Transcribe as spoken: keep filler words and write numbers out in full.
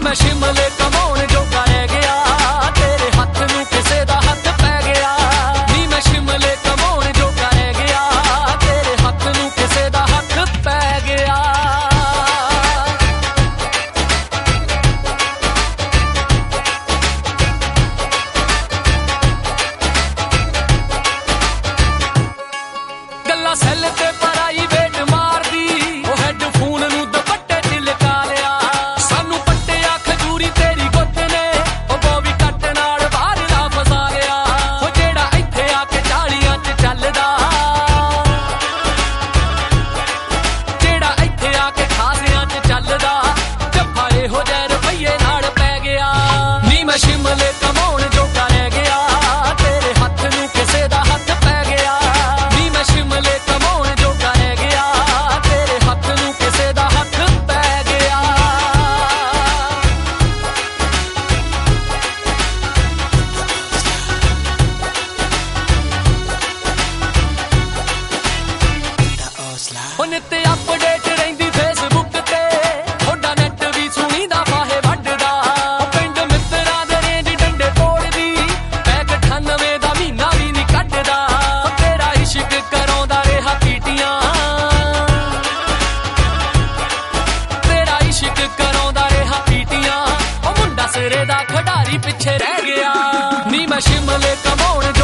मैं शिमले कमाउण जोगा रह गया, तेरे हथ नूं किसे दा हथ पै गया। नी मैं शिमले कमाउण जोगा रह गया, तेरे हथ नूं किसे दा हथ पै गया। गल्ला सैल ते प्राइवेट मारदी, ओ हैडफोन नूं दुपट्टे च लगा लिया। सानू पट्टिया खजूरी तेरी गुੱਤ ने, ओ बॉबी कट नाल बाहर ला फसा लिया। ओ जेड़ा इत्थे आके चालियां च चलदा, जेड़ा इत्थे आके खासियां च चलदा, जफ्फा इहो जै रवैये नाल पै गया। नी मैं शिमले कमाउण जोगा रह गया, तेरे हथ नूं किसे दा हथ पै गया। नी मैं शिमले कमाउण जोगा रह गया, तेरे हथ नूं किसे दा हथ पै गया। ओ नित अपडेट रहिंदी फेसबुक ते, थोड़ा नैट भी सुनी दा फाहे वड्डदा। ओ पिंड मित्तरां दे रेंज डंडे तोड़दी, पैक अठानवे दा महीना भी नी कड्डदा। ओ तेरा इश्क कराउंदा रेहा पीटियां, तेरा इश्क कराउंदा रेहा पीटियां। ओ मुंडा सिरे दा खडारी पिछे रह गया। नी मैं शिमले कमाउण